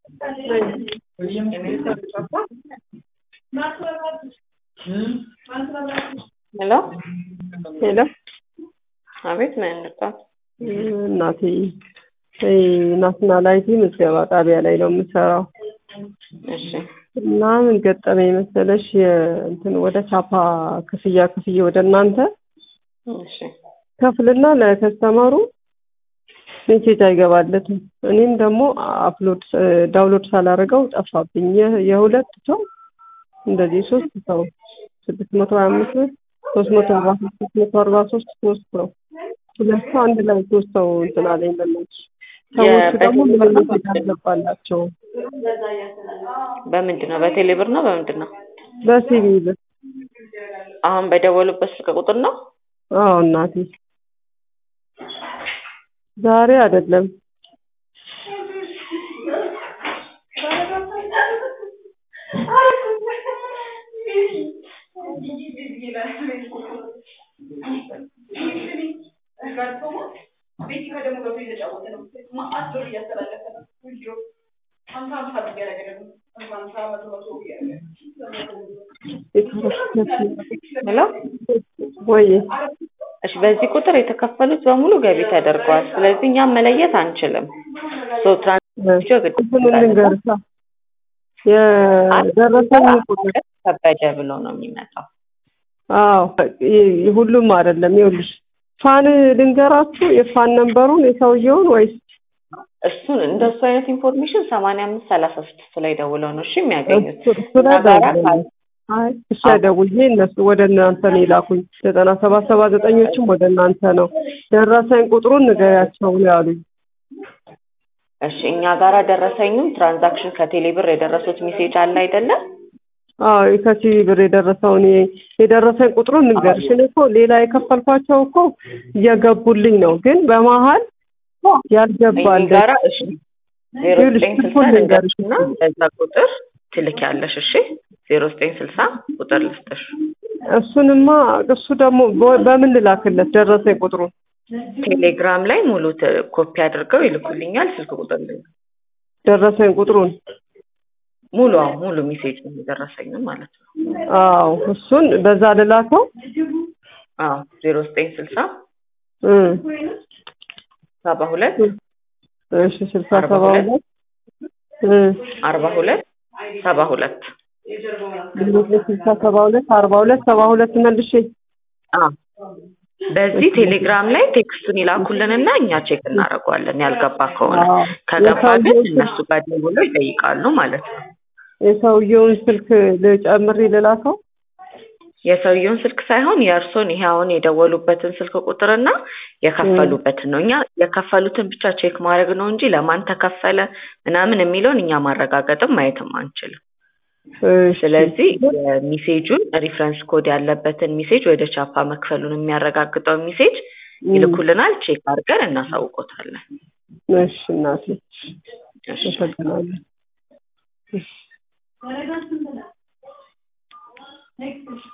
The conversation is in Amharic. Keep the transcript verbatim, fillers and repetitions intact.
Hello? Hello? አቤት ምን ነበር? እናቴ ናሽናል አይቲ ምዝገባ ጣቢያ ላይ ነው የምሰራው። እሺ እና ምን ገጠመኝ መሰለሽ እንትን ወደ ቻፓ ክፍያ ክፍያ ወደ እናንተ እሺ ከፍልና ለከስተመሩ ሜሴጅ አይገባለትም። እኔም ደግሞ አፕሎድ ዳውንሎድ ሳላደርገው ጠፋብኝ። የሁለት ሰው እንደዚህ ሶስት ሰው ስድስት መቶ ሃያ አምስት ሶስት መቶ አርባ ሶስት መቶ አርባ ሶስት ሶስት ሰው ሁለት ሰው አንድ ላይ ሶስት ሰው እንትን አለኝ በእናትሽ። ሰዎች ደግሞ ምን ሜሴጅ አልገባላቸው። በምንድን ነው? በቴሌ ብር ነው በምንድን ነው? በሲቢ ብር። አሁን በደወሉበት ስልክ ቁጥር ነው? አዎ እናቴ ዛሬ አይደለም ሄሎ ወይ እሺ በዚህ ቁጥር የተከፈሉት በሙሉ ገቢ ተደርጓል። ስለዚህ እኛም መለየት አንችልም። ሶ ትራንስፈር ልንገርሳ የደረሰኝ ቁጥር ከበደ ብሎ ነው የሚመጣው። አዎ ሁሉም አይደለም። ይኸውልሽ ፋን ልንገራችሁ የፋን ነምበሩን የሰውየውን ወይስ እሱን እንደሱ አይነት ኢንፎርሜሽን ሰማንያ አምስት ሰላሳ ስድስት ላይ ደውለው ነው እሺ የሚያገኙት። አይ እሺ ደውዬ እነሱ ወደ እናንተ ነው የላኩኝ። ዘጠና ሰባት ሰባ ዘጠኞችም ወደ እናንተ ነው። ደረሰኝ ቁጥሩን ንገሪያቸው ነው ያሉኝ። እሺ እኛ ጋራ ደረሰኝም ትራንዛክሽን ከቴሌ ብር የደረሱት ሜሴጅ አለ አይደለ? አዎ ከቴሌ ብር የደረሰውን የደረሰኝ ቁጥሩን ንገርሽ። እኔ እኮ ሌላ የከፈልኳቸው እኮ እየገቡልኝ ነው፣ ግን በመሀል ያልገባል ጋራ እሺ ዜሮ ዘጠኝ ስልሳ ንገርሽና እዛ ቁጥር ትልኪያለሽ። እሺ ዜሮ ዘጠኝ ስልሳ ቁጥር ልስጥሽ። እሱንማ እሱ ደግሞ በምን ልላክለት ደረሰኝ ቁጥሩን? ቴሌግራም ላይ ሙሉ ኮፒ አድርገው ይልኩልኛል። ስልክ ቁጥር ላይ ደረሰኝ ቁጥሩን ሙሉ ሙሉ ሜሴጅ ደረሰኝ ማለት ነው። አዎ እሱን በዛ ልላከው። አዎ ዜሮ ዘጠኝ ስልሳ እ ሰባ ሁለት እሺ ስልሳ ሰባ ሁለት እ አርባ ሁለት ሰባ ሁለት ስልሳ ሰባ ሁለት አርባ ሁለት ሰባ ሁለት መልሼ አዎ በዚህ ቴሌግራም ላይ ቴክስቱን ይላኩልንና እኛ ቼክ እናደርጋለን። ያልገባ ከሆነ ከገባ ግን እነሱ ጋር ደውለው ይጠይቃሉ ማለት ነው። የሰውየውን ስልክ ልጨምር ልላከው? የሰውየውን ስልክ ሳይሆን የእርሶን ይሄ አሁን የደወሉበትን ስልክ ቁጥርና የከፈሉበትን ነው። እኛ የከፈሉትን ብቻ ቼክ ማድረግ ነው እንጂ ለማን ተከፈለ ምናምን የሚለውን እኛ ማረጋገጥም ማየትም አንችልም። ስለዚህ ሜሴጁን ሪፈረንስ ኮድ ያለበትን ሜሴጅ ወደ ቻፓ መክፈሉን የሚያረጋግጠው ሜሴጅ ይልኩልናል። ቼክ አድርገን እናሳውቆታለን። እሺ እናቴ እሺ ተገናኘን። እሺ